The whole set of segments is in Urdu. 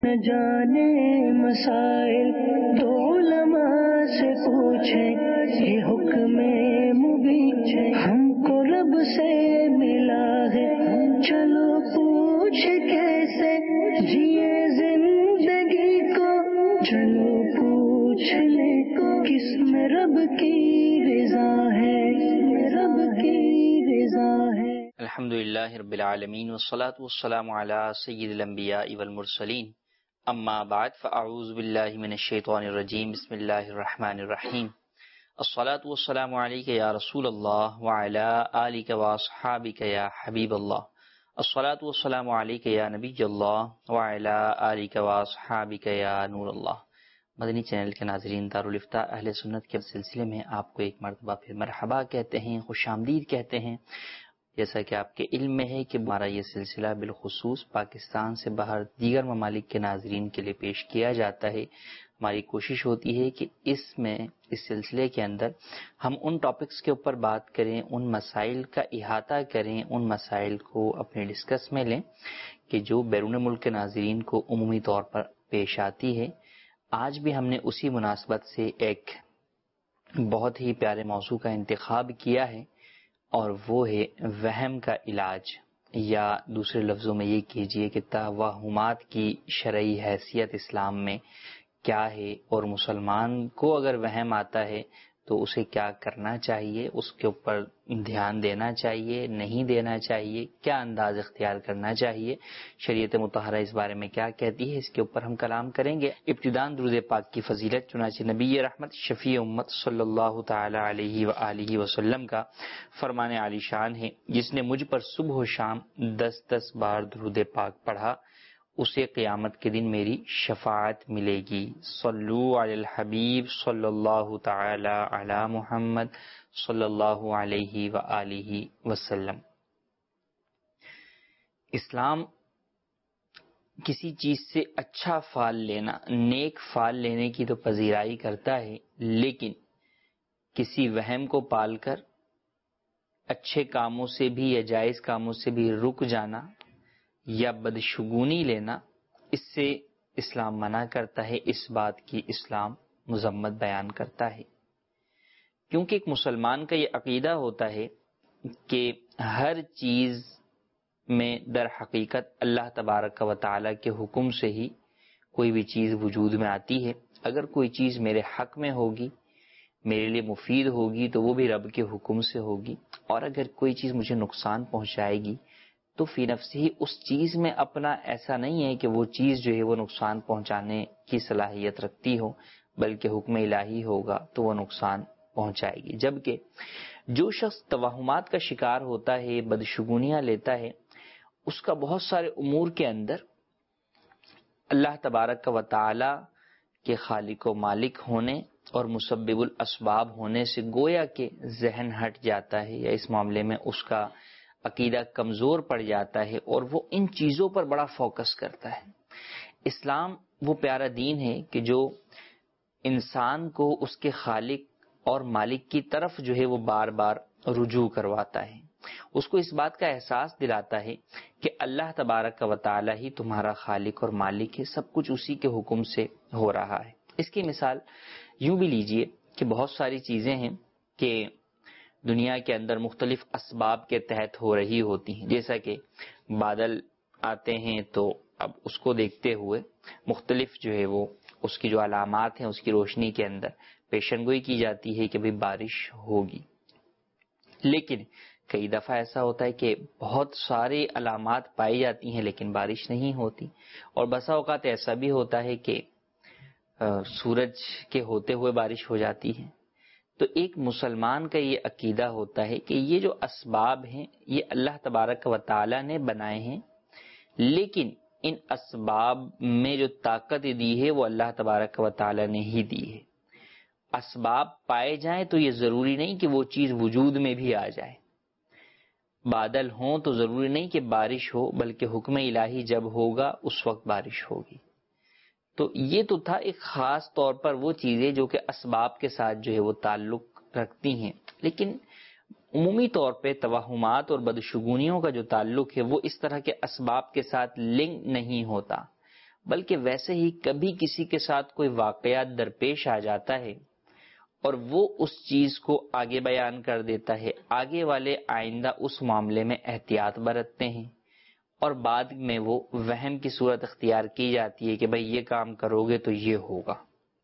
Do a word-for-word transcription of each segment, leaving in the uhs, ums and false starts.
نہ جانے مسائل تو علماء سے پوچھیں، یہ حکم مبین ہم کو رب سے ملا ہے، چلو پوچھ کیسے جیے زندگی کو، چلو پوچھ لے کس میں رب کی رضا ہے، رب کی رضا ہے۔ الحمدللہ رب العالمین والصلاة والسلام علی سید الانبیاء والمرسلین، اما بعد فاعوذ باللہ من الشیطان الرجیم، بسم اللہ الرحمن الرحیم۔ الصلاة والسلام علیک یا رسول اللہ وعلی آلک واصحابک یا حبیب اللہ۔ الصلاة والسلام علیک یا نبی اللہ وعلی آلک واصحابک یا نور اللہ۔ مدنی چینل کے ناظرین، دارالفتاء اہل سنت کے سلسلے میں آپ کو ایک مرتبہ پھر مرحبا کہتے ہیں، خوش آمدید کہتے ہیں۔ جیسا کہ آپ کے علم میں ہے کہ ہمارا یہ سلسلہ بالخصوص پاکستان سے باہر دیگر ممالک کے ناظرین کے لیے پیش کیا جاتا ہے۔ ہماری کوشش ہوتی ہے کہ اس میں اس سلسلے کے اندر ہم ان ٹاپکس کے اوپر بات کریں، ان مسائل کا احاطہ کریں، ان مسائل کو اپنے ڈسکس میں لیں کہ جو بیرون ملک کے ناظرین کو عمومی طور پر پیش آتی ہے۔ آج بھی ہم نے اسی مناسبت سے ایک بہت ہی پیارے موضوع کا انتخاب کیا ہے، اور وہ ہے وہم کا علاج، یا دوسرے لفظوں میں یہ کیجئے کہ توہمات کی شرعی حیثیت اسلام میں کیا ہے، اور مسلمان کو اگر وہم آتا ہے تو اسے کیا کرنا چاہیے، اس کے اوپر دھیان دینا چاہیے، نہیں دینا چاہیے، کیا انداز اختیار کرنا چاہیے، شریعت مطہرہ اس بارے میں کیا کہتی ہے، اس کے اوپر ہم کلام کریں گے۔ ابتداءً درود پاک کی فضیلت چنانچہ نبی رحمت شفیع امت صلی اللہ تعالی علیہ وآلہ وسلم کا فرمان عالی شان ہے، جس نے مجھ پر صبح و شام دس دس بار درود پاک پڑھا، اسے قیامت کے دن میری شفاعت ملے گی۔ صلو علی الحبیب صلی اللہ تعالی علی محمد صلی اللہ علیہ وآلہ وسلم۔ اسلام کسی چیز سے اچھا فال لینا، نیک فال لینے کی تو پذیرائی کرتا ہے، لیکن کسی وہم کو پال کر اچھے کاموں سے بھی یا جائز کاموں سے بھی رک جانا یا بدشگونی لینا، اس سے اسلام منع کرتا ہے، اس بات کی اسلام مذمت بیان کرتا ہے۔ کیونکہ ایک مسلمان کا یہ عقیدہ ہوتا ہے کہ ہر چیز میں در حقیقت اللہ تبارک و تعالیٰ کے حکم سے ہی کوئی بھی چیز وجود میں آتی ہے۔ اگر کوئی چیز میرے حق میں ہوگی، میرے لیے مفید ہوگی، تو وہ بھی رب کے حکم سے ہوگی، اور اگر کوئی چیز مجھے نقصان پہنچائے گی تو فی نفس ہی اس چیز میں اپنا ایسا نہیں ہے کہ وہ چیز جو ہے وہ نقصان پہنچانے کی صلاحیت رکھتی ہو، بلکہ حکم الہی ہوگا تو وہ نقصان پہنچائے گی۔ جبکہ جو شخص توہمات کا شکار ہوتا ہے، بدشگونیاں لیتا ہے، اس کا بہت سارے امور کے اندر اللہ تبارک و تعالی کے خالق و مالک ہونے اور مسبب الاسباب ہونے سے گویا کہ ذہن ہٹ جاتا ہے، یا اس معاملے میں اس کا عقیدہ کمزور پڑ جاتا ہے، اور وہ ان چیزوں پر بڑا فوکس کرتا ہے۔ اسلام وہ پیارا دین ہے کہ جو انسان کو اس کے خالق اور مالک کی طرف جو ہے وہ بار بار رجوع کرواتا ہے، اس کو اس بات کا احساس دلاتا ہے کہ اللہ تبارک و تعالی ہی تمہارا خالق اور مالک ہے، سب کچھ اسی کے حکم سے ہو رہا ہے۔ اس کی مثال یوں بھی لیجئے کہ بہت ساری چیزیں ہیں کہ دنیا کے اندر مختلف اسباب کے تحت ہو رہی ہوتی ہیں، جیسا کہ بادل آتے ہیں تو اب اس کو دیکھتے ہوئے مختلف جو ہے وہ اس کی جو علامات ہیں اس کی روشنی کے اندر پیشن گوئی کی جاتی ہے کہ بھی بارش ہوگی۔ لیکن کئی دفعہ ایسا ہوتا ہے کہ بہت سارے علامات پائی جاتی ہیں لیکن بارش نہیں ہوتی، اور بسا اوقات ایسا بھی ہوتا ہے کہ سورج کے ہوتے ہوئے بارش ہو جاتی ہے۔ تو ایک مسلمان کا یہ عقیدہ ہوتا ہے کہ یہ جو اسباب ہیں یہ اللہ تبارک و تعالی نے بنائے ہیں، لیکن ان اسباب میں جو طاقت دی ہے وہ اللہ تبارک و تعالی نے ہی دی ہے۔ اسباب پائے جائیں تو یہ ضروری نہیں کہ وہ چیز وجود میں بھی آ جائے، بادل ہوں تو ضروری نہیں کہ بارش ہو، بلکہ حکم الہی جب ہوگا اس وقت بارش ہوگی۔ تو یہ تو تھا ایک خاص طور پر وہ چیزیں جو کہ اسباب کے ساتھ جو ہے وہ تعلق رکھتی ہیں، لیکن عمومی طور پہ توہمات اور بدشگونیوں کا جو تعلق ہے وہ اس طرح کے اسباب کے ساتھ لنک نہیں ہوتا، بلکہ ویسے ہی کبھی کسی کے ساتھ کوئی واقعات درپیش آ جاتا ہے اور وہ اس چیز کو آگے بیان کر دیتا ہے، آگے والے آئندہ اس معاملے میں احتیاط برتتے ہیں اور بعد میں وہ وہم کی صورت اختیار کی جاتی ہے کہ بھئی یہ کام کرو گے تو یہ ہوگا۔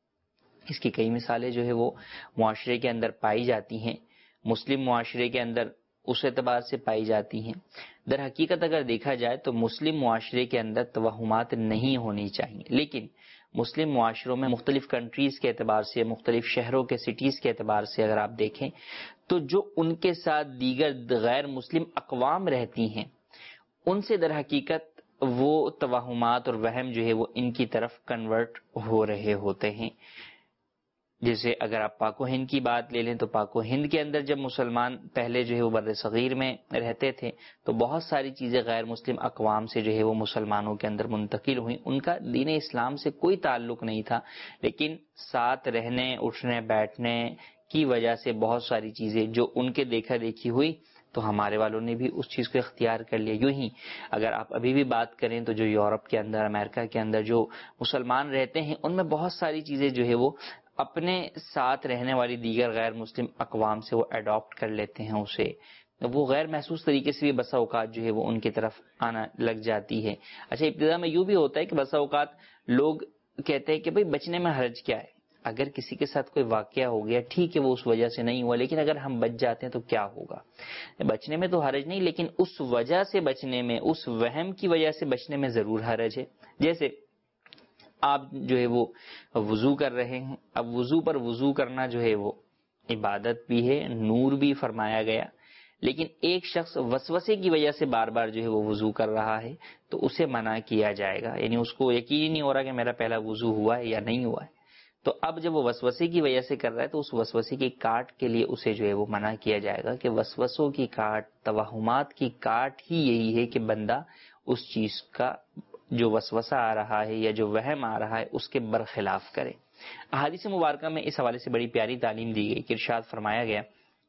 اس کی کئی مثالیں جو ہے وہ معاشرے کے اندر پائی جاتی ہیں، مسلم معاشرے کے اندر اس اعتبار سے پائی جاتی ہیں۔ در حقیقت اگر دیکھا جائے تو مسلم معاشرے کے اندر توہمات نہیں ہونی چاہیے، لیکن مسلم معاشروں میں مختلف کنٹریز کے اعتبار سے، مختلف شہروں کے سٹیز کے اعتبار سے اگر آپ دیکھیں تو جو ان کے ساتھ دیگر غیر مسلم اقوام رہتی ہیں ان سے در حقیقت وہ توہمات اور وہم جو ہے وہ ان کی طرف کنورٹ ہو رہے ہوتے ہیں۔ جیسے اگر آپ پاک و ہند کی بات لے لیں تو پاک و ہند کے اندر جب مسلمان پہلے جو ہے وہ بر صغیر میں رہتے تھے تو بہت ساری چیزیں غیر مسلم اقوام سے جو ہے وہ مسلمانوں کے اندر منتقل ہوئیں، ان کا دین اسلام سے کوئی تعلق نہیں تھا، لیکن ساتھ رہنے اٹھنے بیٹھنے کی وجہ سے بہت ساری چیزیں جو ان کے دیکھا دیکھی ہوئی تو ہمارے والوں نے بھی اس چیز کو اختیار کر لیا۔ یوں ہی اگر آپ ابھی بھی بات کریں تو جو یورپ کے اندر، امریکہ کے اندر جو مسلمان رہتے ہیں ان میں بہت ساری چیزیں جو ہے وہ اپنے ساتھ رہنے والی دیگر غیر مسلم اقوام سے وہ اڈاپٹ کر لیتے ہیں، اسے وہ غیر محسوس طریقے سے بھی بسا اوقات جو ہے وہ ان کی طرف آنا لگ جاتی ہے۔ اچھا، ابتدا میں یوں بھی ہوتا ہے کہ بسا اوقات لوگ کہتے ہیں کہ بھئی بچنے میں حرج کیا ہے، اگر کسی کے ساتھ کوئی واقعہ ہو گیا ٹھیک ہے وہ اس وجہ سے نہیں ہوا، لیکن اگر ہم بچ جاتے ہیں تو کیا ہوگا؟ بچنے میں تو حرج نہیں، لیکن اس وجہ سے بچنے میں، اس وہم کی وجہ سے بچنے میں ضرور حرج ہے۔ جیسے آپ جو ہے وہ وضو کر رہے ہیں، اب وضو پر وضو کرنا جو ہے وہ عبادت بھی ہے، نور بھی فرمایا گیا، لیکن ایک شخص وسوسے کی وجہ سے بار بار جو ہے وہ وضو کر رہا ہے تو اسے منع کیا جائے گا، یعنی اس کو یقین ہی نہیں ہو رہا کہ میرا پہلا وضو ہوا ہے یا نہیں ہوا ہے، تو اب جب وہ وسوسے کی وجہ سے کر رہا ہے تو اس وسوسے کی کاٹ کے لیے اسے جو ہے وہ منع کیا جائے گا کہ وسوسوں کی کاٹ، توہمات کی کاٹ ہی یہی ہے کہ بندہ اس چیز کا جو وسوسہ آ رہا ہے یا جو وہم آ رہا ہے اس کے برخلاف کرے۔ احادیث مبارکہ میں اس حوالے سے بڑی پیاری تعلیم دی گئی کہ ارشاد فرمایا گیا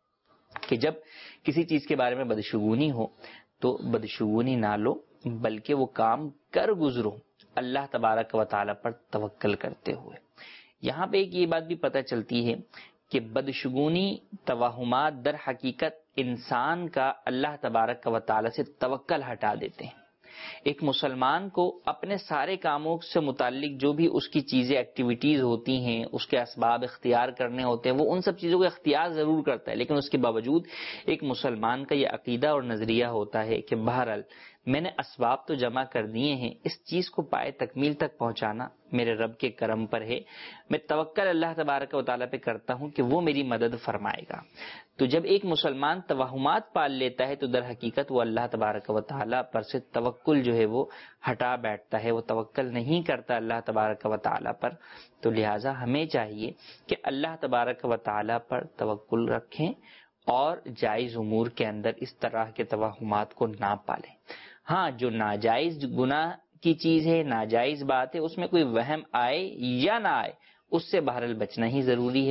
کہ جب کسی چیز کے بارے میں بدشگونی ہو تو بدشگونی نہ لو بلکہ وہ کام کر گزرو اللہ تبارک و تعالی پر توکل کرتے ہوئے۔ یہاں پہ ایک یہ بات بھی پتہ چلتی ہے کہ بدشگونی، توہمات در حقیقت انسان کا اللہ تبارک و تعالی سے توکل ہٹا دیتے ہیں۔ ایک مسلمان کو اپنے سارے کاموں سے متعلق جو بھی اس کی چیزیں، ایکٹیویٹیز ہوتی ہیں، اس کے اسباب اختیار کرنے ہوتے ہیں، وہ ان سب چیزوں کو اختیار ضرور کرتا ہے، لیکن اس کے باوجود ایک مسلمان کا یہ عقیدہ اور نظریہ ہوتا ہے کہ بہرحال میں نے اسباب تو جمع کر دیے ہیں، اس چیز کو پائے تکمیل تک پہنچانا میرے رب کے کرم پر ہے، میں توکل اللہ تبارک و تعالیٰ پہ کرتا ہوں کہ وہ میری مدد فرمائے گا۔ تو جب ایک مسلمان توہمات پال لیتا ہے تو در حقیقت وہ اللہ تبارک و تعالیٰ پر سے توکل جو ہے وہ ہٹا بیٹھتا ہے، وہ توکل نہیں کرتا اللہ تبارک و تعالیٰ پر۔ تو لہٰذا ہمیں چاہیے کہ اللہ تبارک و تعالیٰ پر توکل رکھیں اور جائز امور کے اندر اس طرح کے توہمات کو نہ پالیں۔ ہاں، جو ناجائز گناہ کی چیز ہے، ناجائز بات ہے، اس میں کوئی وہم آئے یا نہ آئے اس سے بہرحال بچنا ہی ضروری ہے۔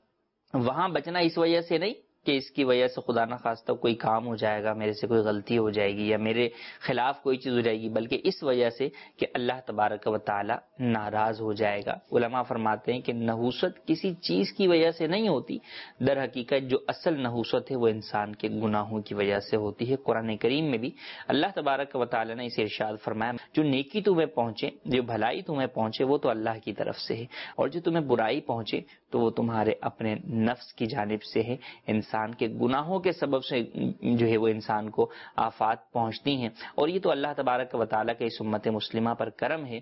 وہاں بچنا اس وجہ سے نہیں کہ اس کی وجہ سے خدا نخواستہ کوئی کام ہو جائے گا، میرے سے کوئی غلطی ہو جائے گی یا میرے خلاف کوئی چیز ہو جائے گی، بلکہ اس وجہ سے کہ اللہ تبارک و تعالی ناراض ہو جائے گا۔ علماء فرماتے ہیں کہ نحوست کسی چیز کی وجہ سے نہیں ہوتی، در حقیقت جو اصل نحوست ہے وہ انسان کے گناہوں کی وجہ سے ہوتی ہے۔ قرآن کریم میں بھی اللہ تبارک و تعالی نے اسے ارشاد فرمایا، جو نیکی تمہیں پہنچے، جو بھلائی تمہیں پہنچے وہ تو اللہ کی طرف سے ہے، اور جو تمہیں برائی پہنچے تو وہ تمہارے اپنے نفس کی جانب سے ہے۔ انسان کے گناہوں کے سبب سے جو ہے وہ انسان کو آفات پہنچتی ہیں، اور یہ تو اللہ تبارک و تعالیٰ کے اس امت مسلمہ پر کرم ہے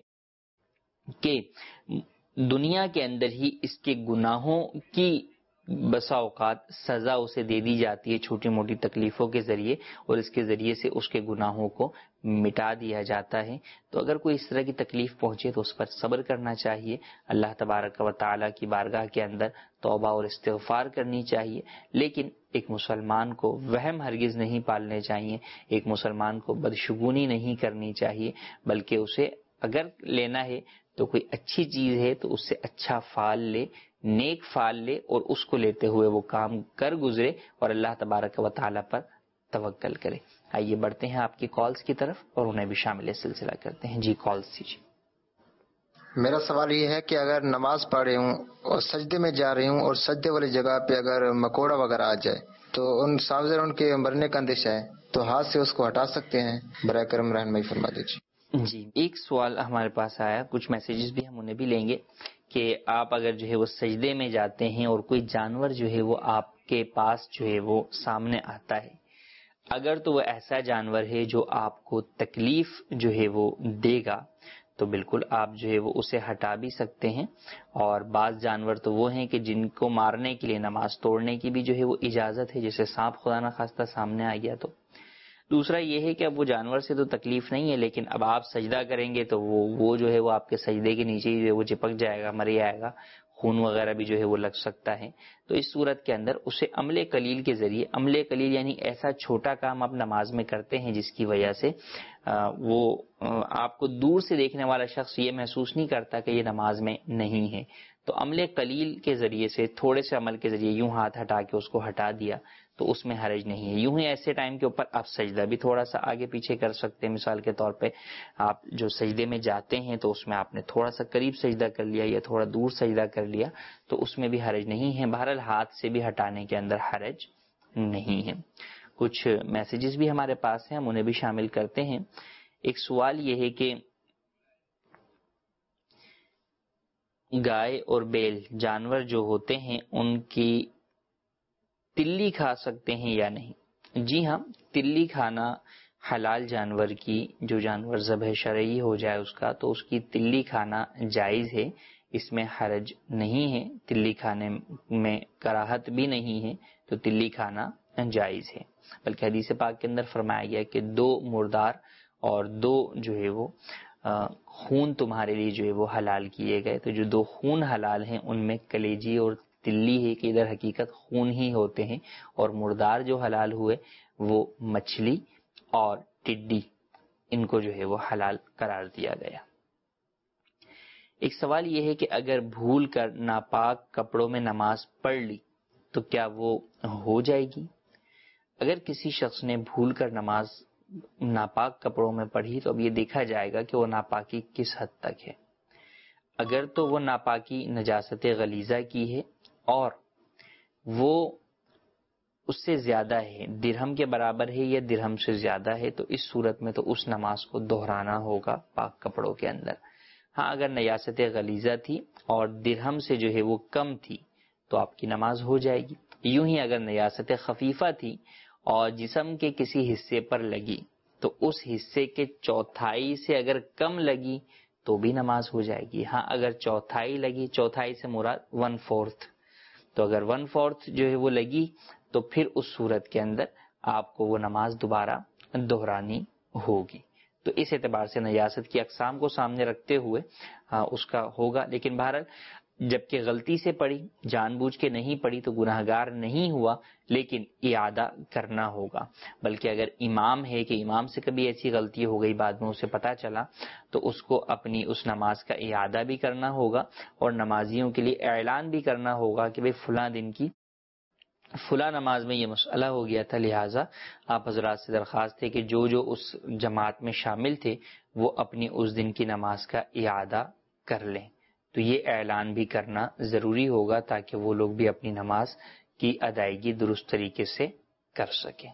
کہ دنیا کے اندر ہی اس کے گناہوں کی بسا اوقات سزا اسے دے دی جاتی ہے چھوٹی موٹی تکلیفوں کے ذریعے، اور اس کے ذریعے سے اس کے گناہوں کو مٹا دیا جاتا ہے۔ تو اگر کوئی اس طرح کی تکلیف پہنچے تو اس پر صبر کرنا چاہیے، اللہ تبارک و تعالیٰ کی بارگاہ کے اندر توبہ اور استغفار کرنی چاہیے، لیکن ایک مسلمان کو وہم ہرگز نہیں پالنے چاہیے، ایک مسلمان کو بدشگونی نہیں کرنی چاہیے، بلکہ اسے اگر لینا ہے تو کوئی اچھی چیز ہے تو اس سے اچھا فعال لے، نیک فعال لے، اور اس کو لیتے ہوئے وہ کام کر گزرے اور اللہ تبارک و تعالیٰ پر توکل کرے۔ آئیے بڑھتے ہیں آپ کی کالز کی طرف اور انہیں بھی شامل سلسلہ کرتے ہیں۔ جی کالز دیجیے۔ میرا سوال یہ ہے کہ اگر نماز پڑھ رہی ہوں اور سجدے میں جا رہی ہوں اور سجدے والی جگہ پہ اگر مکوڑا وغیرہ آ جائے تو ان سامنے ان کے مرنے کا اندیشہ ہے تو ہاتھ سے اس کو ہٹا سکتے ہیں؟ برائے کرم رہنمائی فرما دیجیے۔ جی، ایک سوال ہمارے پاس آیا، کچھ میسیجز بھی ہم انہیں بھی لیں گے کہ آپ اگر جو ہے وہ سجدے میں جاتے ہیں اور کوئی جانور جو ہے وہ آپ کے پاس جو ہے وہ سامنے آتا ہے، اگر تو وہ ایسا جانور ہے جو آپ کو تکلیف جو ہے وہ دے گا تو بالکل آپ جو ہے وہ اسے ہٹا بھی سکتے ہیں، اور بعض جانور تو وہ ہیں کہ جن کو مارنے کے لیے نماز توڑنے کی بھی جو ہے وہ اجازت ہے، جیسے سانپ خدا نخواستہ سامنے آ گیا تو۔ دوسرا یہ ہے کہ اب وہ جانور سے تو تکلیف نہیں ہے، لیکن اب آپ سجدہ کریں گے تو وہ وہ جو ہے وہ آپ کے سجدے کے نیچے ہی جو ہے وہ چپک جائے گا، مر جائے گا، خون وغیرہ بھی جو ہے وہ لگ سکتا ہے۔ تو اس صورت کے اندر اسے عمل قلیل کے ذریعے، عمل قلیل یعنی ایسا چھوٹا کام آپ نماز میں کرتے ہیں جس کی وجہ سے وہ آپ کو دور سے دیکھنے والا شخص یہ محسوس نہیں کرتا کہ یہ نماز میں نہیں ہے، تو عمل قلیل کے ذریعے سے، تھوڑے سے عمل کے ذریعے یوں ہاتھ ہٹا کے اس کو ہٹا دیا تو اس میں حرج نہیں ہے۔ یوں ہی ایسے ٹائم کے اوپر آپ سجدہ بھی تھوڑا سا آگے پیچھے کر سکتے ہیں، مثال کے طور پہ آپ جو سجدے میں جاتے ہیں تو اس میں آپ نے تھوڑا سا قریب سجدہ کر لیا یا تھوڑا دور سجدہ کر لیا تو اس میں بھی حرج نہیں ہے، بہرحال ہاتھ سے بھی ہٹانے کے اندر حرج نہیں ہے۔ کچھ میسیجز بھی ہمارے پاس ہیں، ہم انہیں بھی شامل کرتے ہیں۔ ایک سوال یہ ہے کہ گائے اور بیل جانور جو ہوتے ہیں ان کی تلی کھا سکتے ہیں یا نہیں؟ جی ہاں، تلی کھانا حلال جانور کی، جو جانور ذبح شرعی ہو جائے اس کا، تو اس کی تلی کھانا جائز ہے، اس میں حرج نہیں ہے، تلی کھانے میں کراہت بھی نہیں ہے، تو تلی کھانا جائز ہے۔ بلکہ حدیث پاک کے اندر فرمایا گیا کہ دو مردار اور دو جو ہے وہ خون تمہارے لیے جو ہے وہ حلال کیے گئے، تو جو دو خون حلال ہیں ان میں کلیجی اور تلی ہے کہ ادھر حقیقت خون ہی ہوتے ہیں، اور مردار جو حلال ہوئے وہ مچھلی اور ٹڈی، ان کو جو ہے وہ حلال قرار دیا گیا۔ ایک سوال یہ ہے کہ اگر بھول کر ناپاک کپڑوں میں نماز پڑھ لی تو کیا وہ ہو جائے گی؟ اگر کسی شخص نے بھول کر نماز ناپاک کپڑوں میں پڑھی تو اب یہ دیکھا جائے گا کہ وہ ناپاکی کس حد تک ہے۔ اگر تو وہ ناپاکی نجاست غلیظہ کی ہے اور وہ اس سے زیادہ ہے، درہم کے برابر ہے یا درہم سے زیادہ ہے، تو اس صورت میں تو اس نماز کو دہرانا ہوگا پاک کپڑوں کے اندر۔ ہاں اگر نجاست غلیظہ تھی اور درہم سے جو ہے وہ کم تھی تو آپ کی نماز ہو جائے گی۔ یوں ہی اگر نجاست خفیفہ تھی اور جسم کے کسی حصے پر لگی تو اس حصے کے چوتھائی سے اگر کم لگی تو بھی نماز ہو جائے گی۔ ہاں اگر چوتھائی لگی، چوتھائی سے مراد ون فورتھ، تو اگر ون فورتھ جو ہے وہ لگی تو پھر اس صورت کے اندر آپ کو وہ نماز دوبارہ دہرانی ہوگی۔ تو اس اعتبار سے نجاست کی اقسام کو سامنے رکھتے ہوئے اس کا ہوگا، لیکن بہرحال جبکہ غلطی سے پڑھی، جان بوجھ کے نہیں پڑھی تو گناہگار نہیں ہوا، لیکن اعادہ کرنا ہوگا۔ بلکہ اگر امام ہے کہ امام سے کبھی ایسی غلطی ہو گئی، بعد میں اسے پتہ چلا، تو اس کو اپنی اس نماز کا اعادہ بھی کرنا ہوگا اور نمازیوں کے لیے اعلان بھی کرنا ہوگا کہ بھئی فلاں دن کی فلاں نماز میں یہ مسئلہ ہو گیا تھا، لہٰذا آپ حضرات سے درخواست ہے کہ جو جو اس جماعت میں شامل تھے وہ اپنی اس دن کی نماز کا اعادہ کر لیں۔ تو یہ اعلان بھی کرنا ضروری ہوگا تاکہ وہ لوگ بھی اپنی نماز کی ادائیگی درست طریقے سے کر سکیں۔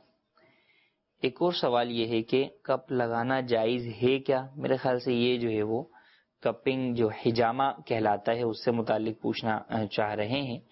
ایک اور سوال یہ ہے کہ کپ لگانا جائز ہے کیا؟ میرے خیال سے یہ جو ہے وہ کپنگ جو حجامہ کہلاتا ہے اس سے متعلق پوچھنا چاہ رہے ہیں۔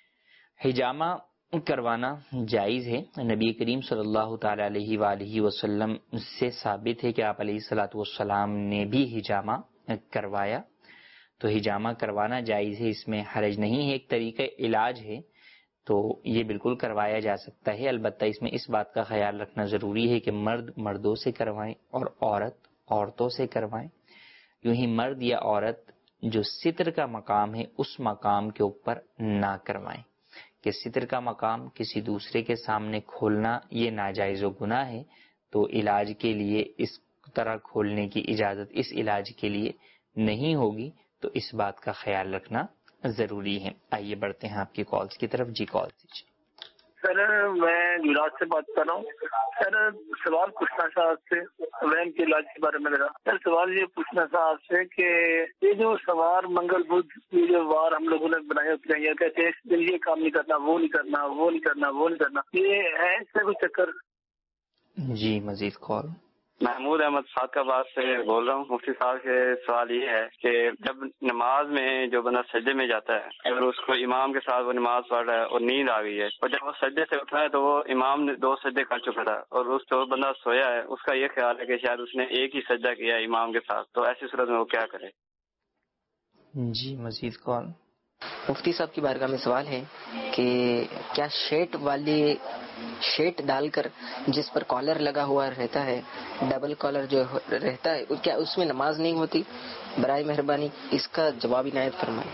حجامہ کروانا جائز ہے، نبی کریم صلی اللہ تعالی علیہ وآلہ وسلم سے ثابت ہے کہ آپ علیہ الصلوۃ والسلام نے بھی حجامہ کروایا، تو حجامہ کروانا جائز ہے، اس میں حرج نہیں ہے، ایک طریقہ علاج ہے تو یہ بالکل کروایا جا سکتا ہے۔ البتہ اس میں اس بات کا خیال رکھنا ضروری ہے کہ مرد مردوں سے کروائیں اور عورت عورتوں سے کروائیں۔ یوں ہی مرد یا عورت جو ستر کا مقام ہے اس مقام کے اوپر نہ کروائیں، کہ ستر کا مقام کسی دوسرے کے سامنے کھولنا یہ ناجائز و گناہ ہے، تو علاج کے لیے اس طرح کھولنے کی اجازت اس علاج کے لیے نہیں ہوگی، تو اس بات کا خیال رکھنا ضروری ہے۔ آئیے بڑھتے ہیں آپ کی کالز کی طرف۔ جی کال دیجیے۔ سر میں گجرات سے بات کر رہا ہوں. سر سوال پوچھنا تھا آپ سے وہم کے علاج کے بارے میں میرا. سر سوال یہ پوچھنا تھا آپ سے کہ یہ جو سوار منگل بدھ یہ جو وار ہم لوگوں نے بنائے ہوتے ہیں، یہ کہتے ہیں اس دن یہ کام نہیں کرنا، وہ نہیں کرنا، وہ نہیں کرنا، وہ نہیں کرنا، یہ ہے اس میں کوئی چکر؟ جی مزید کال. محمود احمد فاطق آباد سے بول رہا ہوں. مفتی صاحب کے سوال یہ ہے کہ جب نماز میں جو بندہ سجدے میں جاتا ہے، اگر اس کو امام کے ساتھ وہ نماز پڑھ رہا ہے اور نیند آ گئی ہے، اور جب وہ سجدے سے اٹھا ہے تو وہ امام نے دو سجدے کر چکا تھا اور اس جو بندہ سویا ہے اس کا یہ خیال ہے کہ شاید اس نے ایک ہی سجدہ کیا ہے امام کے ساتھ، تو ایسی صورت میں وہ کیا کرے؟ جی مزید کال. مفتی صاحب کی بارگاہ میں سوال ہے کہ کیا شیٹ والی شیٹ ڈال کر جس پر کالر لگا ہوا رہتا ہے، ڈبل کالر جو رہتا ہے، کیا اس میں نماز نہیں ہوتی؟ برائے مہربانی اس کا جواب عنایت فرمائیں.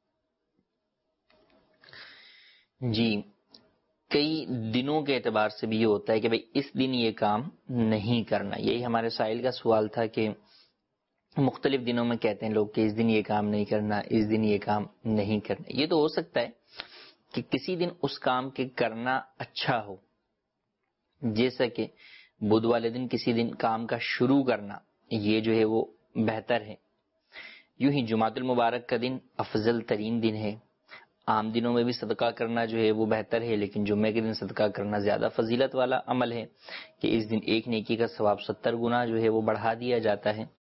جی کئی دنوں کے اعتبار سے بھی یہ ہوتا ہے کہ بھئی اس دن یہ کام نہیں کرنا. یہی ہمارے سائل کا سوال تھا کہ مختلف دنوں میں کہتے ہیں لوگ کہ اس دن یہ کام نہیں کرنا، اس دن یہ کام نہیں کرنا. یہ تو ہو سکتا ہے کہ کسی دن اس کام کے کرنا اچھا ہو، جیسا کہ بدھ والے دن کسی دن کام کا شروع کرنا یہ جو ہے وہ بہتر ہے. یوں ہی جمعۃ المبارک کا دن افضل ترین دن ہے. عام دنوں میں بھی صدقہ کرنا جو ہے وہ بہتر ہے، لیکن جمعے کے دن صدقہ کرنا زیادہ فضیلت والا عمل ہے کہ اس دن ایک نیکی کا ثواب ستر گنا جو ہے وہ بڑھا دیا جاتا ہے.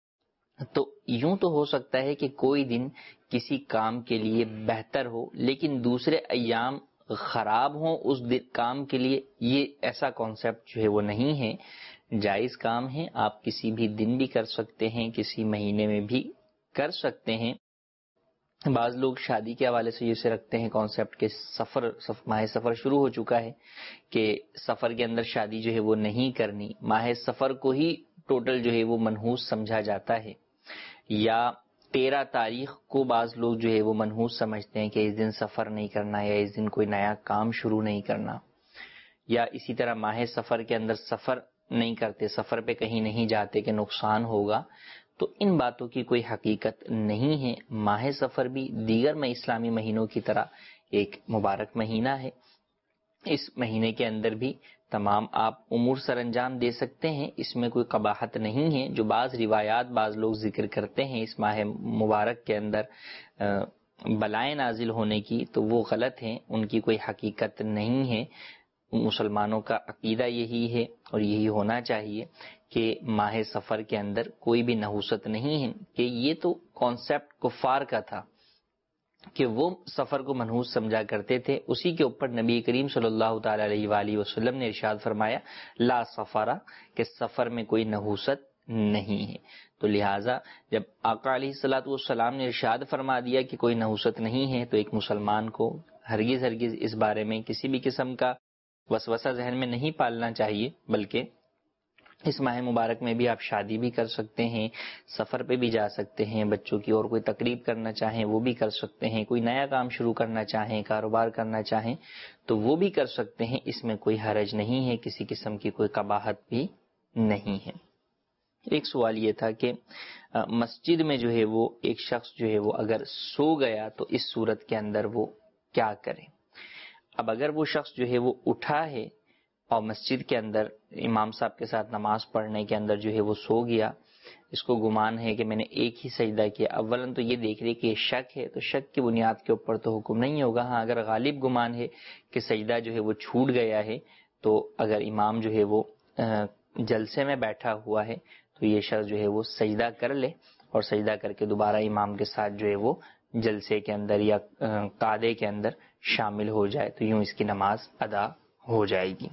تو یوں تو ہو سکتا ہے کہ کوئی دن کسی کام کے لیے بہتر ہو لیکن دوسرے ایام خراب ہوں اس دن کام کے لیے. یہ ایسا کانسیپٹ جو ہے وہ نہیں ہے، جائز کام ہے. آپ کسی بھی دن بھی کر سکتے ہیں، کسی مہینے میں بھی کر سکتے ہیں. بعض لوگ شادی کے حوالے سے یہ سے رکھتے ہیں کانسیپٹ کہ سفر ماہ سفر شروع ہو چکا ہے کہ سفر کے اندر شادی جو ہے وہ نہیں کرنی. ماہ سفر کو ہی ٹوٹل جو ہے وہ منحوس سمجھا جاتا ہے. یا تیرہ تاریخ کو بعض لوگ جو ہے وہ منحوس سمجھتے ہیں کہ اس دن سفر نہیں کرنا یا اس دن کوئی نیا کام شروع نہیں کرنا. یا اسی طرح ماہ سفر کے اندر سفر نہیں کرتے، سفر پہ کہیں نہیں جاتے کہ نقصان ہوگا. تو ان باتوں کی کوئی حقیقت نہیں ہے. ماہ سفر بھی دیگر میں اسلامی مہینوں کی طرح ایک مبارک مہینہ ہے. اس مہینے کے اندر بھی تمام آپ امور سر انجام دے سکتے ہیں، اس میں کوئی قباحت نہیں ہے. جو بعض روایات بعض لوگ ذکر کرتے ہیں اس ماہ مبارک کے اندر بلائیں نازل ہونے کی، تو وہ غلط ہیں، ان کی کوئی حقیقت نہیں ہے. مسلمانوں کا عقیدہ یہی ہے اور یہی ہونا چاہیے کہ ماہ سفر کے اندر کوئی بھی نحوست نہیں ہے. کہ یہ تو کانسیپٹ کفار کا تھا کہ وہ سفر کو منحوس سمجھا کرتے تھے. اسی کے اوپر نبی کریم صلی اللہ تعالی علیہ وآلہ وسلم نے ارشاد فرمایا لا سفرا، کہ سفر میں کوئی نحوست نہیں ہے. تو لہٰذا جب آقا علیہ الصلوۃ والسلام نے ارشاد فرما دیا کہ کوئی نحوست نہیں ہے، تو ایک مسلمان کو ہرگز ہرگز اس بارے میں کسی بھی قسم کا وسوسہ ذہن میں نہیں پالنا چاہیے. بلکہ اس ماہ مبارک میں بھی آپ شادی بھی کر سکتے ہیں، سفر پہ بھی جا سکتے ہیں، بچوں کی اور کوئی تقریب کرنا چاہیں وہ بھی کر سکتے ہیں، کوئی نیا کام شروع کرنا چاہیں، کاروبار کرنا چاہیں تو وہ بھی کر سکتے ہیں. اس میں کوئی حرج نہیں ہے، کسی قسم کی کوئی قباحت بھی نہیں ہے. ایک سوال یہ تھا کہ مسجد میں جو ہے وہ ایک شخص جو ہے وہ اگر سو گیا تو اس صورت کے اندر وہ کیا کرے. اب اگر وہ شخص جو ہے وہ اٹھا ہے اور مسجد کے اندر امام صاحب کے ساتھ نماز پڑھنے کے اندر جو ہے وہ سو گیا، اس کو گمان ہے کہ میں نے ایک ہی سجدہ کیا، اولاً تو یہ دیکھ لے کہ یہ شک ہے، تو شک کی بنیاد کے اوپر تو حکم نہیں ہوگا. ہاں اگر غالب گمان ہے کہ سجدہ جو ہے وہ چھوٹ گیا ہے، تو اگر امام جو ہے وہ جلسے میں بیٹھا ہوا ہے تو یہ شخص جو ہے وہ سجدہ کر لے اور سجدہ کر کے دوبارہ امام کے ساتھ جو ہے وہ جلسے کے اندر یا قعدے کے اندر شامل ہو جائے، تو یوں اس کی نماز ادا ہو جائے گی.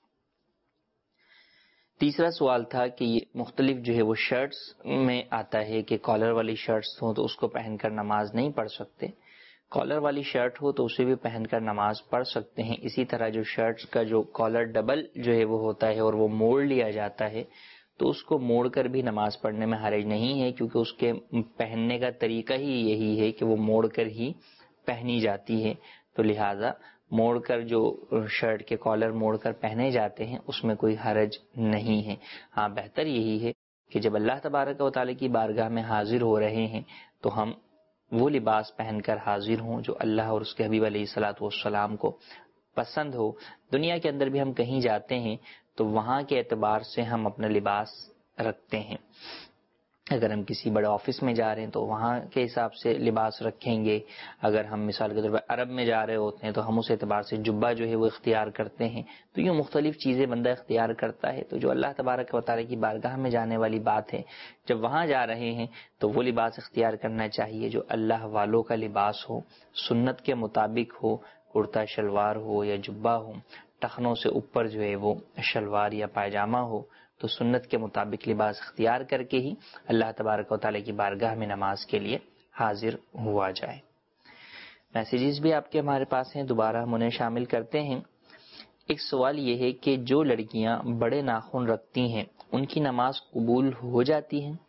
تیسرا سوال تھا کہ یہ مختلف جو ہے وہ شرٹس میں آتا ہے کہ کالر والی شرٹس ہوں تو اس کو پہن کر نماز نہیں پڑھ سکتے. کالر والی شرٹ ہو تو اسے بھی پہن کر نماز پڑھ سکتے ہیں. اسی طرح جو شرٹس کا جو کالر ڈبل جو ہے وہ ہوتا ہے اور وہ موڑ لیا جاتا ہے تو اس کو موڑ کر بھی نماز پڑھنے میں حرج نہیں ہے، کیونکہ اس کے پہننے کا طریقہ ہی یہی ہے کہ وہ موڑ کر ہی پہنی جاتی ہے. تو لہٰذا موڑ کر جو شرٹ کے کالر موڑ کر پہنے جاتے ہیں اس میں کوئی حرج نہیں ہے. ہاں بہتر یہی ہے کہ جب اللہ تبارک و تعالیٰ کی بارگاہ میں حاضر ہو رہے ہیں تو ہم وہ لباس پہن کر حاضر ہوں جو اللہ اور اس کے حبیب علیہ الصلوۃ والسلام کو پسند ہو. دنیا کے اندر بھی ہم کہیں جاتے ہیں تو وہاں کے اعتبار سے ہم اپنا لباس رکھتے ہیں. اگر ہم کسی بڑے آفس میں جا رہے ہیں تو وہاں کے حساب سے لباس رکھیں گے. اگر ہم مثال کے طور پر عرب میں جا رہے ہوتے ہیں تو ہم اس اعتبار سے جبہ جو ہے وہ اختیار کرتے ہیں. تو یہ مختلف چیزیں بندہ اختیار کرتا ہے. تو جو اللہ تبارک و تعالیٰ کی بارگاہ میں جانے والی بات ہے, جب وہاں جا رہے ہیں تو وہ لباس اختیار کرنا چاہیے جو اللہ والوں کا لباس ہو, سنت کے مطابق ہو, کرتا شلوار ہو یا جبہ ہو, ٹخنوں سے اوپر جو ہے وہ شلوار یا پائجامہ ہو, تو سنت کے مطابق لباس اختیار کر کے ہی اللہ تبارک و تعالیٰ کی بارگاہ میں نماز کے لیے حاضر ہوا جائے. میسیجز بھی آپ کے ہمارے پاس ہیں, دوبارہ ہم انہیں شامل کرتے ہیں. ایک سوال یہ ہے کہ جو لڑکیاں بڑے ناخن رکھتی ہیں ان کی نماز قبول ہو جاتی ہے؟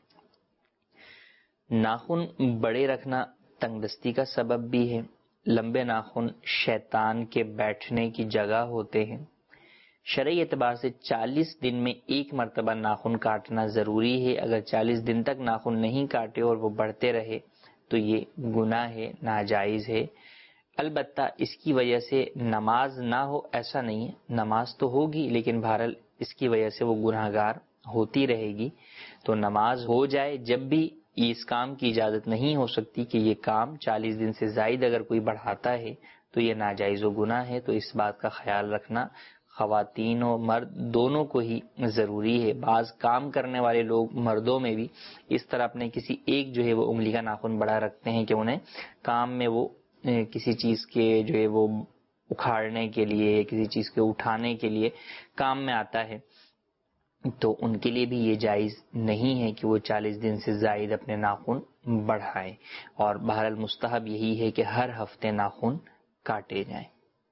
ناخن بڑے رکھنا تنگ دستی کا سبب بھی ہے. لمبے ناخن شیطان کے بیٹھنے کی جگہ ہوتے ہیں. شرعی اعتبار سے چالیس دن میں ایک مرتبہ ناخن کاٹنا ضروری ہے. اگر چالیس دن تک ناخن نہیں کاٹے اور وہ بڑھتے رہے تو یہ گناہ ہے, ناجائز ہے. البتہ اس کی وجہ سے نماز نہ ہو ایسا نہیں ہے, نماز تو ہوگی لیکن بہرحال اس کی وجہ سے وہ گناہگار ہوتی رہے گی. تو نماز ہو جائے, جب بھی اس کام کی اجازت نہیں ہو سکتی کہ یہ کام چالیس دن سے زائد اگر کوئی بڑھاتا ہے تو یہ ناجائز و گناہ ہے. تو اس بات کا خیال رکھنا خواتین و مرد دونوں کو ہی ضروری ہے. بعض کام کرنے والے لوگ مردوں میں بھی اس طرح اپنے کسی ایک جو ہے وہ انگلی کا ناخن بڑا رکھتے ہیں کہ انہیں کام میں وہ کسی چیز کے جو ہے وہ اکھاڑنے کے لیے, کسی چیز کے اٹھانے کے لیے کام میں آتا ہے. تو ان کے لیے بھی یہ جائز نہیں ہے کہ وہ چالیس دن سے زائد اپنے ناخن بڑھائیں. اور بہرحال مستحب یہی ہے کہ ہر ہفتے ناخن کاٹے جائیں.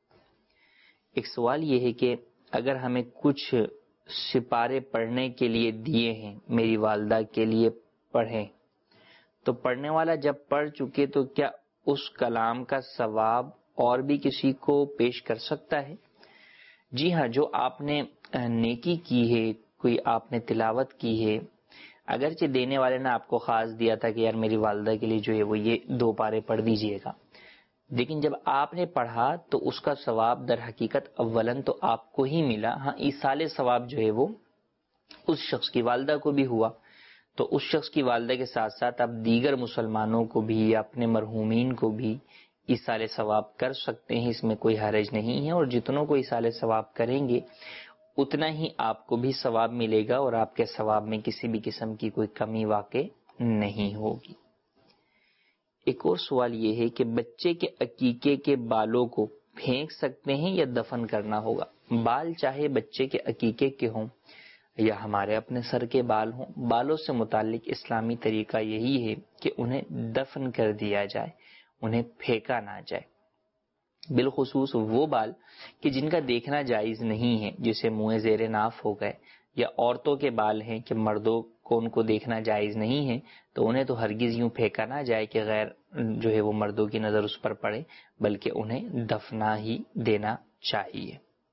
ایک سوال یہ ہے کہ اگر ہمیں کچھ سپارے پڑھنے کے لیے دیے ہیں, میری والدہ کے لیے پڑھیں, تو پڑھنے والا جب پڑھ چکے تو کیا اس کلام کا ثواب اور بھی کسی کو پیش کر سکتا ہے؟ جی ہاں, جو آپ نے نیکی کی ہے, کوئی آپ نے تلاوت کی ہے, اگرچہ دینے والے نے آپ کو خاص دیا تھا کہ یار میری والدہ کے لیے جو ہے وہ یہ دو پارے پڑھ دیجئے گا, لیکن جب آپ نے پڑھا تو اس کا ثواب در حقیقت اولاً تو آپ کو ہی ملا. ہاں, ایصال ثواب جو ہے وہ اس شخص کی والدہ کو بھی ہوا. تو اس شخص کی والدہ کے ساتھ ساتھ آپ دیگر مسلمانوں کو بھی یا اپنے مرحومین کو بھی ایصال ثواب کر سکتے ہیں, اس میں کوئی حرج نہیں ہے. اور جتنوں کو ایصال ثواب کریں گے اتنا ہی آپ کو بھی ثواب ملے گا اور آپ کے ثواب میں کسی بھی قسم کی کوئی کمی واقع نہیں ہوگی. ایک اور سوال یہ ہے کہ بچے کے عقیقے کے بالوں کو پھینک سکتے ہیں یا دفن کرنا ہوگا؟ بال چاہے بچے کے عقیقے کے ہوں یا ہمارے اپنے سر کے بال ہوں, بالوں سے متعلق اسلامی طریقہ یہی ہے کہ انہیں دفن کر دیا جائے, انہیں پھینکا نہ جائے. بالخصوص وہ بال کہ جن کا دیکھنا جائز نہیں ہے, جسے منہ زیر ناف ہو گئے, یا عورتوں کے بال ہیں کہ مردوں کو ان کو دیکھنا جائز نہیں ہے, تو انہیں تو ہرگز یوں پھینکا نہ جائے کہ غیر جو ہے وہ مردوں کی نظر اس پر پڑے, بلکہ انہیں دفنا ہی دینا چاہیے.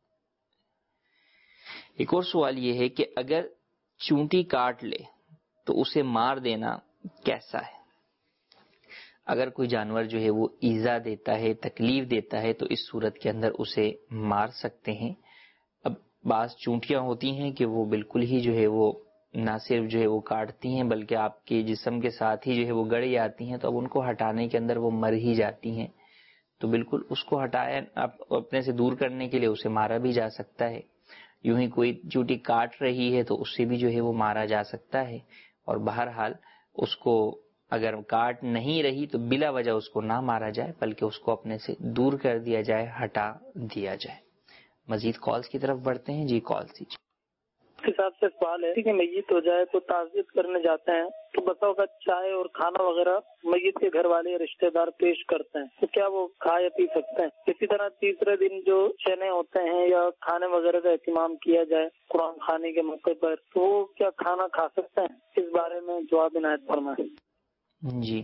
ایک اور سوال یہ ہے کہ اگر چونٹی کاٹ لے تو اسے مار دینا کیسا ہے؟ اگر کوئی جانور جو ہے وہ ایذا دیتا ہے, تکلیف دیتا ہے, تو اس صورت کے اندر اسے مار سکتے ہیں. اب بعض چونٹیاں ہوتی ہیں کہ وہ بالکل ہی جو ہے وہ نہ صرف جو ہے وہ کاٹتی ہیں بلکہ آپ کے جسم کے ساتھ ہی جو ہے وہ گڑ جاتی ہیں, تو اب ان کو ہٹانے کے اندر وہ مر ہی جاتی ہیں. تو بالکل اس کو ہٹایا اپنے سے دور کرنے کے لیے اسے مارا بھی جا سکتا ہے. یوں ہی کوئی چونٹی کاٹ رہی ہے تو اس سے بھی جو ہے وہ مارا جا سکتا ہے. اور بہرحال اس کو اگر کاٹ نہیں رہی تو بلا وجہ اس کو نہ مارا جائے بلکہ اس کو اپنے سے دور کر دیا جائے, ہٹا دیا جائے. مزید کالز کی طرف بڑھتے ہیں. جی کال دیجیے. کے حساب سے سوال ہے کہ میت ہو جائے تو تعزیت کرنے جاتے ہیں تو بسا اوقات چائے اور کھانا وغیرہ میت کے گھر والے رشتہ دار پیش کرتے ہیں, تو کیا وہ کھا یا پی سکتے ہیں؟ اسی طرح تیسرے دن جو چنے ہوتے ہیں یا کھانے وغیرہ کا اہتمام کیا جائے قرآن خوانی کے موقع پر, تو وہ کیا کھانا کھا سکتے ہیں؟ اس بارے میں جواب عنایت فرمائیں. جی,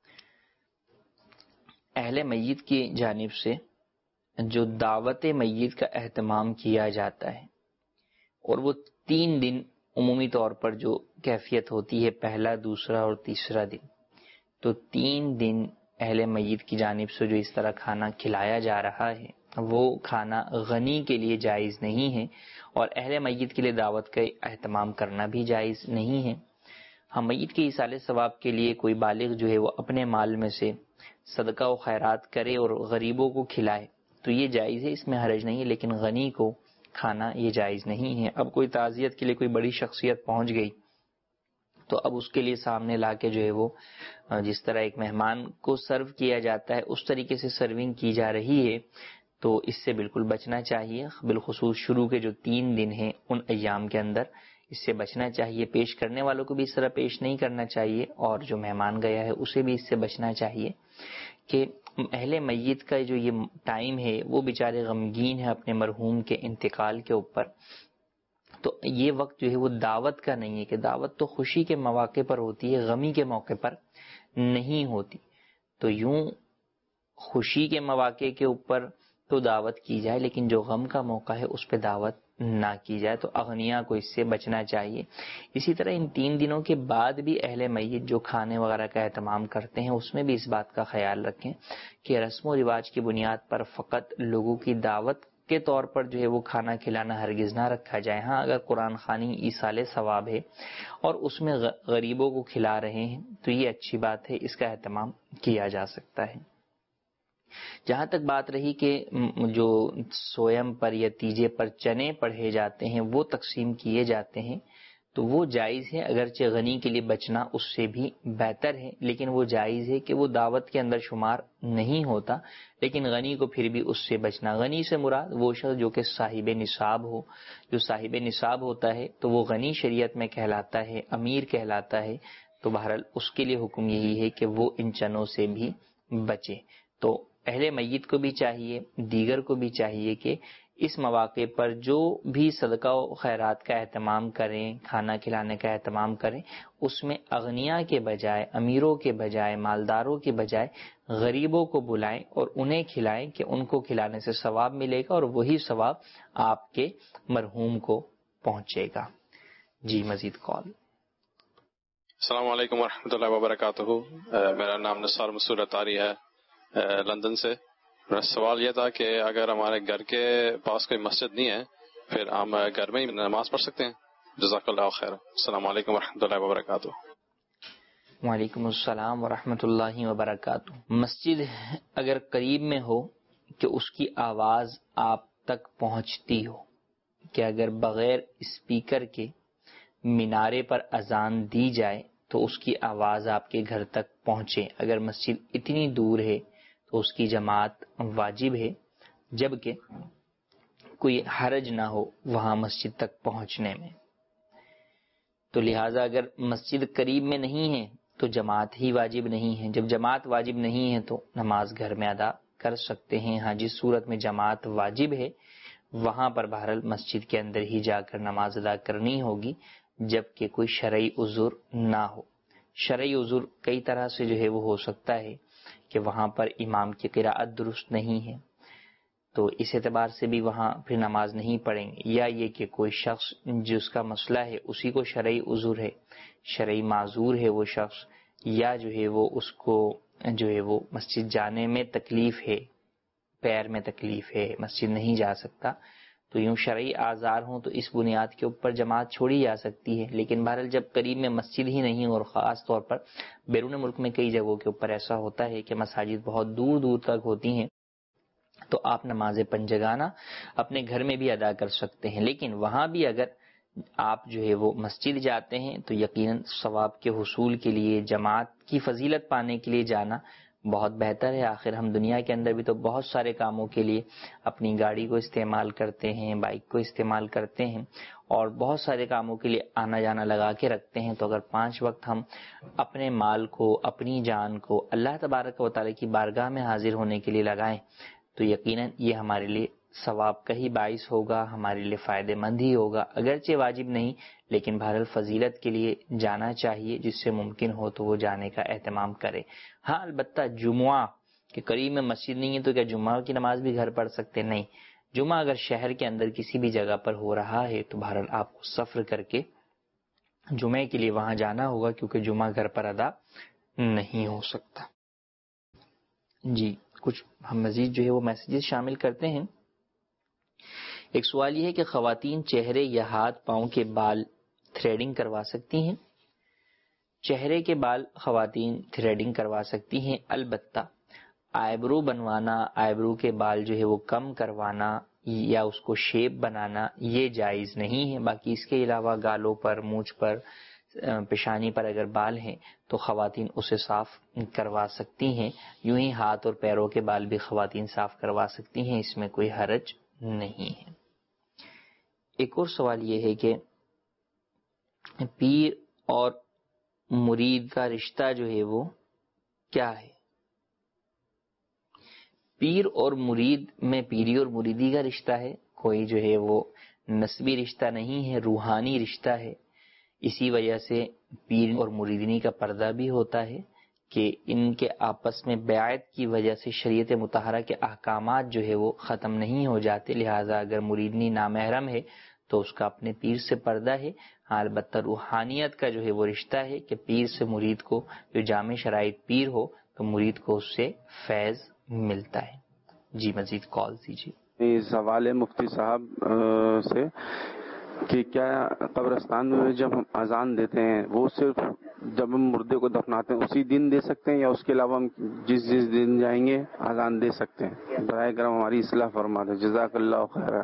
اہل میت کی جانب سے جو دعوت میت کا اہتمام کیا جاتا ہے اور وہ تین دن عمومی طور پر جو کیفیت ہوتی ہے, پہلا, دوسرا اور تیسرا دن, تو تین دن اہل میت کی جانب سے جو اس طرح کھانا کھلایا جا رہا ہے وہ کھانا غنی کے لیے جائز نہیں ہے، اور اہل میت کے لیے دعوت کا اہتمام کرنا بھی جائز نہیں ہے۔ ہم میت کے ایصال ثواب کے لیے کوئی بالغ جو ہے وہ اپنے مال میں سے صدقہ و خیرات کرے اور غریبوں کو کھلائے تو یہ جائز ہے، اس میں حرج نہیں ہے، لیکن غنی کو کھانا یہ جائز نہیں ہے۔ اب کوئی تعزیت کے لیے کوئی بڑی شخصیت پہنچ گئی تو اب اس کے لیے سامنے لا کے جو ہے وہ جس طرح ایک مہمان کو سرو کیا جاتا ہے اس طریقے سے سرونگ کی جا رہی ہے، تو اس سے بالکل بچنا چاہیے، بالخصوص شروع کے جو تین دن ہیں ان ایام کے اندر اس سے بچنا چاہیے۔ پیش کرنے والوں کو بھی اس طرح پیش نہیں کرنا چاہیے، اور جو مہمان گیا ہے اسے بھی اس سے بچنا چاہیے کہ اہل میت کا جو یہ ٹائم ہے وہ بیچارے غمگین ہیں اپنے مرحوم کے انتقال کے اوپر، تو یہ وقت جو ہے وہ دعوت کا نہیں ہے، کہ دعوت تو خوشی کے مواقع پر ہوتی ہے، غمی کے موقع پر نہیں ہوتی۔ تو یوں خوشی کے مواقع کے اوپر تو دعوت کی جائے، لیکن جو غم کا موقع ہے اس پہ دعوت نہ کی جائے، تو اغنیا کو اس سے بچنا چاہیے۔ اسی طرح ان تین دنوں کے بعد بھی اہل میت جو کھانے وغیرہ کا اہتمام کرتے ہیں اس میں بھی اس بات کا خیال رکھیں کہ رسم و رواج کی بنیاد پر فقط لوگوں کی دعوت کے طور پر جو ہے وہ کھانا کھلانا ہرگز نہ رکھا جائے۔ ہاں اگر قرآن خوانی ایصال ثواب ہے اور اس میں غریبوں کو کھلا رہے ہیں تو یہ اچھی بات ہے، اس کا اہتمام کیا جا سکتا ہے۔ جہاں تک بات رہی کہ جو سویم پر یا تیجے پر چنے پڑھے جاتے ہیں وہ تقسیم کیے جاتے ہیں تو وہ جائز ہے، اگرچہ غنی کے لیے بچنا اس سے بھی بہتر ہے، لیکن وہ جائز ہے کہ وہ دعوت کے اندر شمار نہیں ہوتا، لیکن غنی کو پھر بھی اس سے بچنا۔ غنی سے مراد وہ شخص جو کہ صاحب نصاب ہو، جو صاحب نصاب ہوتا ہے تو وہ غنی شریعت میں کہلاتا ہے، امیر کہلاتا ہے، تو بہرحال اس کے لیے حکم یہی ہے کہ وہ ان چنوں سے بھی بچے۔ تو اہل میت کو بھی چاہیے، دیگر کو بھی چاہیے کہ اس مواقع پر جو بھی صدقہ و خیرات کا اہتمام کریں، کھانا کھلانے کا اہتمام کریں، اس میں اغنیا کے بجائے، امیروں کے بجائے، مالداروں کے بجائے غریبوں کو بلائیں اور انہیں کھلائیں کہ ان کو کھلانے سے ثواب ملے گا اور وہی ثواب آپ کے مرحوم کو پہنچے گا۔ جی مزید کال۔ السلام علیکم ورحمۃ اللہ وبرکاتہ۔ میرا نام نثار مسعود اتاری ہے لندن سے۔ میرا سوال یہ تھا کہ اگر ہمارے گھر کے پاس کوئی مسجد نہیں ہے پھر ہم گھر میں ہی نماز پڑھ سکتے ہیں؟ جزاک اللہ خیر۔ السلام علیکم ورحمۃ اللہ وبرکاتہ۔ وعلیکم السلام ورحمۃ اللہ وبرکاتہ۔ مسجد اگر قریب میں ہو کہ اس کی آواز آپ تک پہنچتی ہو، کہ اگر بغیر اسپیکر کے مینارے پر اذان دی جائے تو اس کی آواز آپ کے گھر تک پہنچے، اگر مسجد اتنی دور ہے تو اس کی جماعت واجب ہے، جبکہ کوئی حرج نہ ہو وہاں مسجد تک پہنچنے میں۔ تو لہٰذا اگر مسجد قریب میں نہیں ہے تو جماعت ہی واجب نہیں ہے، جب جماعت واجب نہیں ہے تو نماز گھر میں ادا کر سکتے ہیں۔ ہاں جس صورت میں جماعت واجب ہے وہاں پر بہرحال مسجد کے اندر ہی جا کر نماز ادا کرنی ہوگی، جبکہ کوئی شرعی عذر نہ ہو۔ شرعی عذر کئی طرح سے جو ہے وہ ہو سکتا ہے کہ وہاں پر امام کی قراءت درست نہیں ہے تو اس اعتبار سے بھی وہاں پھر نماز نہیں پڑھیں گے، یا یہ کہ کوئی شخص جس کا مسئلہ ہے اسی کو شرعی عذر ہے، شرعی معذور ہے وہ شخص، یا جو ہے وہ اس کو جو ہے وہ مسجد جانے میں تکلیف ہے، پیر میں تکلیف ہے، مسجد نہیں جا سکتا، تو یوں شرعی آزار ہوں تو اس بنیاد کے اوپر جماعت چھوڑی جا سکتی ہے۔ لیکن بہرحال جب قریب میں مسجد ہی نہیں، اور خاص طور پر بیرون ملک میں کئی جگہوں کے اوپر ایسا ہوتا ہے کہ مساجد بہت دور دور تک ہوتی ہیں، تو آپ نماز پنجگانہ اپنے گھر میں بھی ادا کر سکتے ہیں، لیکن وہاں بھی اگر آپ جو ہے وہ مسجد جاتے ہیں تو یقیناً ثواب کے حصول کے لیے، جماعت کی فضیلت پانے کے لیے جانا بہت بہتر ہے۔ آخر ہم دنیا کے اندر بھی تو بہت سارے کاموں کے لیے اپنی گاڑی کو استعمال کرتے ہیں، بائک کو استعمال کرتے ہیں، اور بہت سارے کاموں کے لیے آنا جانا لگا کے رکھتے ہیں۔ تو اگر پانچ وقت ہم اپنے مال کو، اپنی جان کو اللہ تبارک و تعالیٰ کی بارگاہ میں حاضر ہونے کے لیے لگائیں تو یقیناً یہ ہمارے لیے ثواب کا ہی باعث ہوگا، ہمارے لیے فائدہ مند ہی ہوگا، اگرچہ واجب نہیں لیکن بہرحال فضیلت کے لیے جانا چاہیے، جس سے ممکن ہو تو وہ جانے کا اہتمام کرے۔ ہاں البتہ جمعہ کہ قریب میں مسجد نہیں ہے تو کیا جمعہ کی نماز بھی گھر پڑھ سکتے؟ نہیں، جمعہ اگر شہر کے اندر کسی بھی جگہ پر ہو رہا ہے تو بہرحال آپ کو سفر کر کے جمعے کے لیے وہاں جانا ہوگا، کیونکہ جمعہ گھر پر ادا نہیں ہو سکتا۔ جی کچھ ہم مزید جو ہے وہ میسیجز شامل کرتے ہیں. ایک سوال یہ ہے کہ خواتین چہرے یا ہاتھ پاؤں کے بال تھریڈنگ کروا سکتی ہیں؟ چہرے کے بال خواتین تھریڈنگ کروا سکتی ہیں، البتہ آئیبرو بنوانا، آئیبرو کے بال جو ہے وہ کم کروانا یا اس کو شیپ بنانا یہ جائز نہیں ہے. باقی اس کے علاوہ گالوں پر، مونچھ پر، پیشانی پر اگر بال ہیں تو خواتین اسے صاف کروا سکتی ہیں. یوں ہی ہاتھ اور پیروں کے بال بھی خواتین صاف کروا سکتی ہیں، اس میں کوئی حرج نہیں ہے. ایک اور سوال یہ ہے کہ پیر اور مرید کا رشتہ جو ہے وہ کیا ہے؟ پیر اور مرید میں پیری اور مریدی کا رشتہ ہے، کوئی جو ہے وہ نسبی رشتہ نہیں ہے، روحانی رشتہ ہے. اسی وجہ سے پیر اور مریدنی کا پردہ بھی ہوتا ہے کہ ان کے آپس میں بیعت کی وجہ سے شریعت مطہرہ کے احکامات جو ہے وہ ختم نہیں ہو جاتے. لہٰذا اگر مریدنی نامحرم ہے تو اس کا اپنے پیر سے پردہ ہے. ہاں البتہ روحانیت کا جو ہے وہ رشتہ ہے کہ پیر سے مرید کو جو جامع شرائط پیر ہو تو مرید کو اس سے فیض ملتا ہے. جی مزید کال دیجیے. سوال ہے مفتی صاحب سے کہ کیا قبرستان میں جب ہم اذان دیتے ہیں وہ صرف جب ہم مردے کو دفناتے ہیں اسی دن دے سکتے ہیں یا اس کے علاوہ ہم جس جس دن جائیں گے اذان دے سکتے ہیں؟ برائے کرم ہماری اصلاح فرما دیں، جزاک اللہ خیر.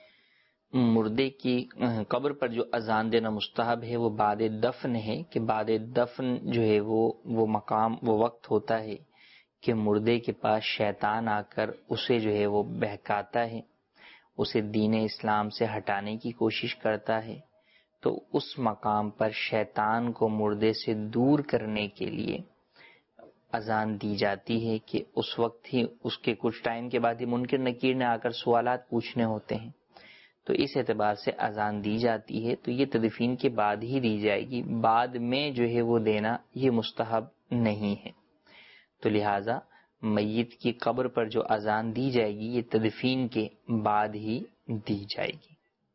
مردے کی قبر پر جو اذان دینا مستحب ہے وہ بعد دفن ہے کہ بعد دفن جو ہے وہ وہ مقام وہ وقت ہوتا ہے کہ مردے کے پاس شیطان آ کر اسے جو ہے وہ بہکاتا ہے، اسے دین اسلام سے ہٹانے کی کوشش کرتا ہے. تو اس مقام پر شیطان کو مردے سے دور کرنے کے لیے اذان دی جاتی ہے کہ اس وقت ہی اس کے کچھ ٹائم کے بعد ہی منکر نکیر نے آ کر سوالات پوچھنے ہوتے ہیں. تو اس اعتبار سے اذان دی جاتی ہے. تو یہ تدفین کے بعد ہی دی جائے گی، بعد میں جو ہے وہ دینا یہ مستحب نہیں ہے. تو لہٰذا میت کی قبر پر جو اذان دی جائے گی یہ تدفین کے بعد ہی دی جائے گی.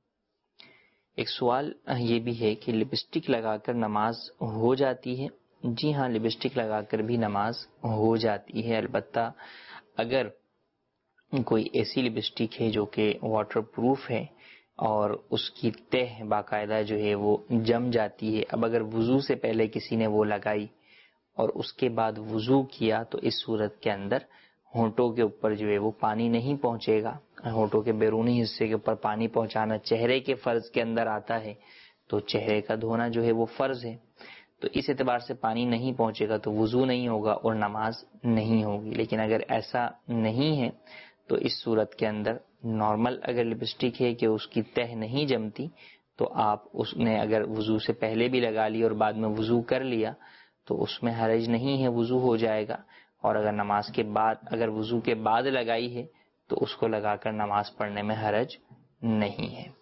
ایک سوال یہ بھی ہے کہ لپسٹک لگا کر نماز ہو جاتی ہے؟ جی ہاں، لپسٹک لگا کر بھی نماز ہو جاتی ہے، البتہ اگر کوئی ایسی لپسٹک ہے جو کہ واٹر پروف ہے اور اس کی تہ باقاعدہ جو ہے وہ جم جاتی ہے. اب اگر وضو سے پہلے کسی نے وہ لگائی اور اس کے بعد وضو کیا تو اس صورت کے اندر ہونٹوں کے اوپر جو ہے وہ پانی نہیں پہنچے گا. ہونٹوں کے بیرونی حصے کے اوپر پانی پہنچانا چہرے کے فرض کے اندر آتا ہے، تو چہرے کا دھونا جو ہے وہ فرض ہے. تو اس اعتبار سے پانی نہیں پہنچے گا تو وضو نہیں ہوگا اور نماز نہیں ہوگی. لیکن اگر ایسا نہیں ہے تو اس صورت کے اندر نارمل اگر لپسٹک ہے کہ اس کی تہ نہیں جمتی تو آپ اس نے اگر وضو سے پہلے بھی لگا لی اور بعد میں وضو کر لیا تو اس میں حرج نہیں ہے، وضو ہو جائے گا. اور اگر نماز کے بعد اگر وضو کے بعد لگائی ہے تو اس کو لگا کر نماز پڑھنے میں حرج نہیں ہے.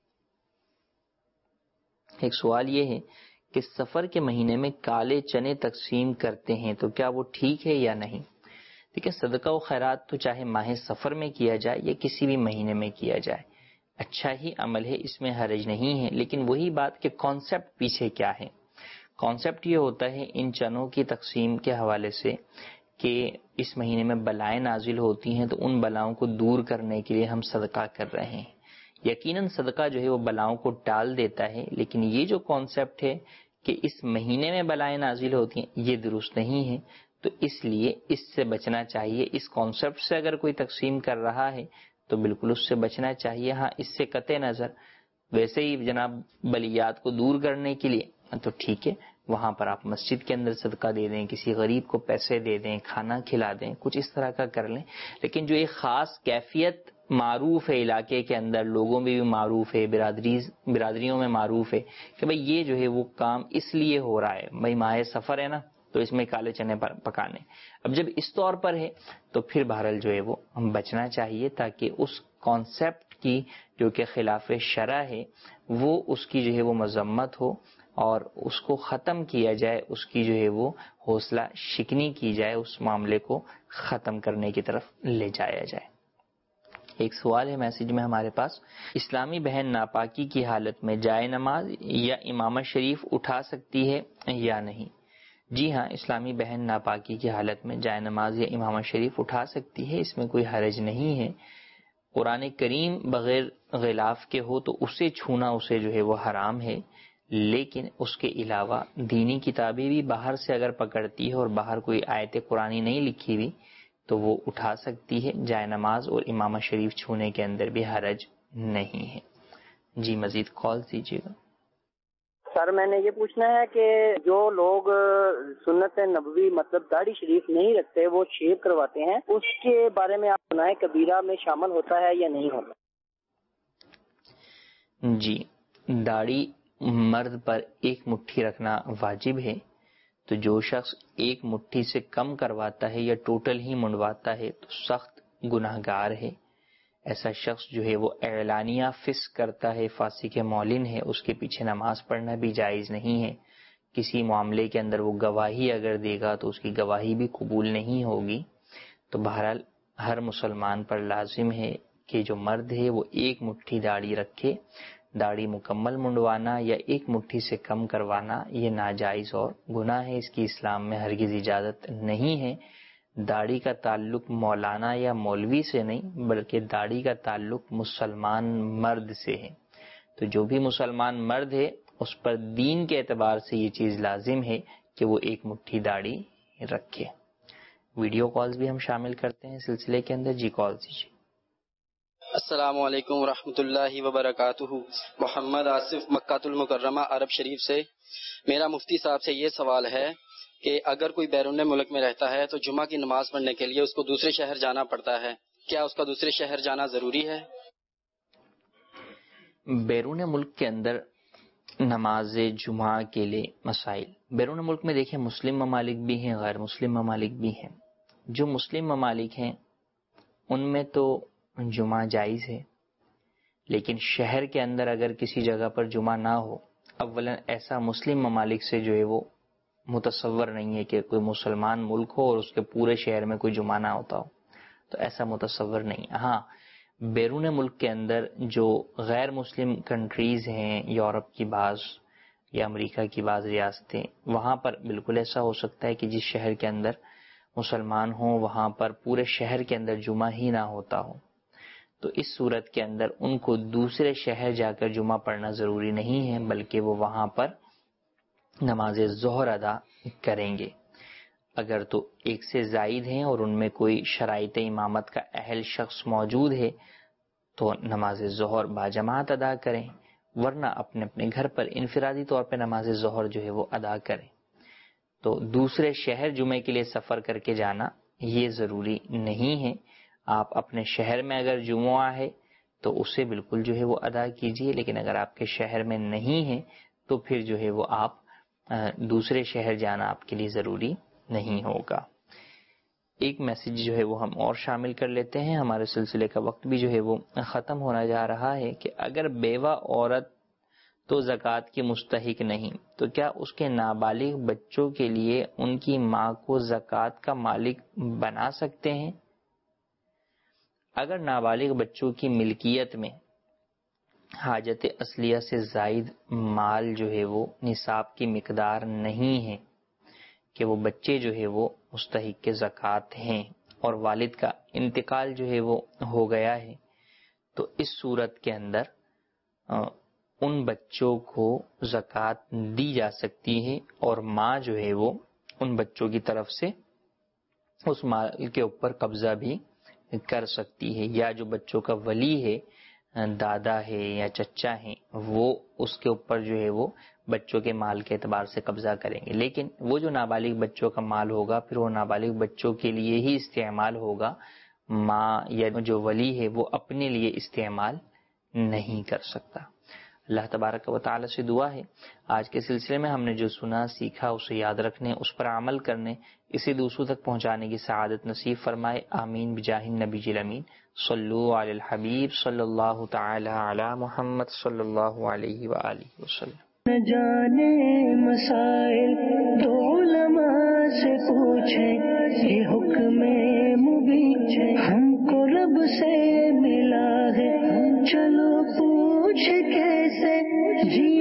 ایک سوال یہ ہے کہ سفر کے مہینے میں کالے چنے تقسیم کرتے ہیں تو کیا وہ ٹھیک ہے یا نہیں؟ دیکھیں، صدقہ و خیرات تو چاہے ماہ سفر میں کیا جائے یا کسی بھی مہینے میں کیا جائے اچھا ہی عمل ہے، اس میں حرج نہیں ہے. لیکن وہی بات کہ کانسیپٹ پیچھے کیا ہے. کانسیپٹ یہ ہوتا ہے ان چنوں کی تقسیم کے حوالے سے کہ اس مہینے میں بلائیں نازل ہوتی ہیں تو ان بلاؤں کو دور کرنے کے لیے ہم صدقہ کر رہے ہیں. یقیناً صدقہ جو ہے وہ بلاؤں کو ٹال دیتا ہے، لیکن یہ جو کانسیپٹ ہے کہ اس مہینے میں بلائیں نازل ہوتی ہیں یہ درست نہیں ہے. تو اس لیے اس سے بچنا چاہیے. اس کانسیپٹ سے اگر کوئی تقسیم کر رہا ہے تو بالکل اس سے بچنا چاہیے. ہاں اس سے قطع نظر ویسے ہی جناب بلیات کو دور کرنے کے لیے تو ٹھیک ہے، وہاں پر آپ مسجد کے اندر صدقہ دے دیں، کسی غریب کو پیسے دے دیں، کھانا کھلا دیں، کچھ اس طرح کا کر لیں. لیکن جو ایک خاص کیفیت معروف ہے علاقے کے اندر، لوگوں میں بھی معروف ہے، برادری برادریوں میں معروف ہے کہ بھئی یہ جو ہے وہ کام اس لیے ہو رہا ہے، بھئی ماہ سفر ہے نا تو اس میں کالے چنے پکانے. اب جب اس طور پر ہے تو پھر بہرحال جو ہے وہ ہم بچنا چاہیے تاکہ اس کانسیپٹ کی جو کہ خلاف شرع ہے وہ اس کی جو ہے وہ مذمت ہو اور اس کو ختم کیا جائے، اس کی جو ہے وہ حوصلہ شکنی کی جائے، اس معاملے کو ختم کرنے کی طرف لے جایا جائے. ایک سوال ہے میسج میں ہمارے پاس، اسلامی بہن ناپاکی کی حالت میں جائے نماز یا امامہ شریف اٹھا سکتی ہے یا نہیں؟ جی ہاں، اسلامی بہن ناپاکی کی حالت میں جائے نماز یا امامہ شریف اٹھا سکتی ہے، اس میں کوئی حرج نہیں ہے۔ قرآن کریم بغیر غلاف کے ہو تو اسے چھونا اسے جو ہے وہ حرام ہے، لیکن اس کے علاوہ دینی کتابیں بھی باہر سے اگر پکڑتی ہے اور باہر کوئی آیت قرآنی نہیں لکھی ہوئی تو وہ اٹھا سکتی ہے۔ جائے نماز اور امامہ شریف چھونے کے اندر بھی حرج نہیں ہے۔ جی مزید کال دیجیے گا۔ سر میں نے یہ پوچھنا ہے کہ جو لوگ سنت نبوی مطلب داڑھی شریف نہیں رکھتے وہ شیو کرواتے ہیں، اس کے بارے میں آپ سنائیں، کبیرہ میں شامل ہوتا ہے یا نہیں ہوتا؟ جی، داڑھی مرد پر ایک مٹھی رکھنا واجب ہے، تو جو شخص ایک مٹھی سے کم کرواتا ہے یا ٹوٹل ہی منڈواتا ہے تو سخت گناہ گار ہے۔ ایسا شخص جو ہے وہ اعلانیہ فسق کرتا ہے، فاسق معلن ہے، اس کے پیچھے نماز پڑھنا بھی جائز نہیں ہے۔ کسی معاملے کے اندر وہ گواہی اگر دے گا تو اس کی گواہی بھی قبول نہیں ہوگی۔ تو بہرحال ہر مسلمان پر لازم ہے کہ جو مرد ہے وہ ایک مٹھی داڑھی رکھے۔ داڑھی مکمل منڈوانا یا ایک مٹھی سے کم کروانا یہ ناجائز اور گناہ ہے، اس کی اسلام میں ہرگز اجازت نہیں ہے۔ داڑھی کا تعلق مولانا یا مولوی سے نہیں بلکہ داڑھی کا تعلق مسلمان مرد سے ہے، تو جو بھی مسلمان مرد ہے اس پر دین کے اعتبار سے یہ چیز لازم ہے کہ وہ ایک مٹھی داڑھی رکھے۔ ویڈیو کالز بھی ہم شامل کرتے ہیں سلسلے کے اندر۔ جی کال دیجیے۔ السلام علیکم ورحمۃ اللہ وبرکاتہ۔ محمد آصف مکہ المکرمہ عرب شریف سے۔ میرا مفتی صاحب سے یہ سوال ہے کہ اگر کوئی بیرون ملک میں رہتا ہے تو جمعہ کی نماز پڑھنے کے لیے اس کو دوسرے شہر جانا پڑتا ہے، کیا اس کا دوسرے شہر جانا ضروری ہے؟ بیرون ملک کے اندر نماز جمعہ کے لیے مسائل، بیرون ملک میں دیکھیں مسلم ممالک بھی ہیں، غیر مسلم ممالک بھی ہیں۔ جو مسلم ممالک ہیں ان میں تو جمعہ جائز ہے، لیکن شہر کے اندر اگر کسی جگہ پر جمعہ نہ ہو، اولا ایسا مسلم ممالک سے جو ہے وہ متصور نہیں ہے کہ کوئی مسلمان ملک ہو اور اس کے پورے شہر میں کوئی جمعہ نہ ہوتا ہو، تو ایسا متصور نہیں۔ ہاں بیرون ملک کے اندر جو غیر مسلم کنٹریز ہیں، یورپ کی بعض یا امریکہ کی بعض ریاستیں، وہاں پر بالکل ایسا ہو سکتا ہے کہ جس شہر کے اندر مسلمان ہوں وہاں پر پورے شہر کے اندر جمعہ ہی نہ ہوتا ہو، تو اس صورت کے اندر ان کو دوسرے شہر جا کر جمعہ پڑھنا ضروری نہیں ہے، بلکہ وہ وہاں پر نماز ظہر ادا کریں گے۔ اگر تو ایک سے زائد ہیں اور ان میں کوئی شرائط امامت کا اہل شخص موجود ہے تو نماز ظہر باجماعت ادا کریں، ورنہ اپنے اپنے گھر پر انفرادی طور پہ نماز ظہر جو ہے وہ ادا کریں۔ تو دوسرے شہر جمعے کے لیے سفر کر کے جانا یہ ضروری نہیں ہے۔ آپ اپنے شہر میں اگر جمعہ ہے تو اسے بالکل جو ہے وہ ادا کیجئے، لیکن اگر آپ کے شہر میں نہیں ہے تو پھر جو ہے وہ آپ دوسرے شہر جانا آپ کے لیے ضروری نہیں ہوگا۔ ایک میسج جو ہے وہ ہم اور شامل کر لیتے ہیں، ہمارے سلسلے کا وقت بھی جو ہے وہ ختم ہونا جا رہا ہے، کہ اگر بیوہ عورت تو زکوٰۃ کی مستحق نہیں تو کیا اس کے نابالغ بچوں کے لیے ان کی ماں کو زکوٰۃ کا مالک بنا سکتے ہیں؟ اگر نابالغ بچوں کی ملکیت میں حاجت اصلیہ سے زائد مال جو ہے وہ نصاب کی مقدار نہیں ہے کہ وہ بچے جو ہے وہ مستحق کے زکوٰۃ ہیں اور والد کا انتقال جو ہے وہ ہو گیا ہے، تو اس صورت کے اندر ان بچوں کو زکوٰۃ دی جا سکتی ہے اور ماں جو ہے وہ ان بچوں کی طرف سے اس مال کے اوپر قبضہ بھی کر سکتی ہے، یا جو بچوں کا ولی ہے، دادا ہے یا چچا ہے، وہ اس کے اوپر جو ہے وہ بچوں کے مال کے اعتبار سے قبضہ کریں گے۔ لیکن وہ جو نابالغ بچوں کا مال ہوگا پھر وہ نابالغ بچوں کے لیے ہی استعمال ہوگا، ماں یا جو ولی ہے وہ اپنے لیے استعمال نہیں کر سکتا۔ اللہ تبارک و تعالی سے دعا ہے آج کے سلسلے میں ہم نے جو سنا سیکھا اسے یاد رکھنے، اس پر عمل کرنے، اسے دوسروں تک پہنچانے کی سعادت نصیب فرمائے، آمین بجاہ النبی الامین۔ صلو علی الحبیب صلی اللہ تعالی علی محمد صلی اللہ علیہ وآلہ وسلم۔ نہ جانے مسائل تو علماء سے پوچھیں، یہ حکم مبین ہم کو رب سے ملا ہے، چلو پوچھ کیسے جی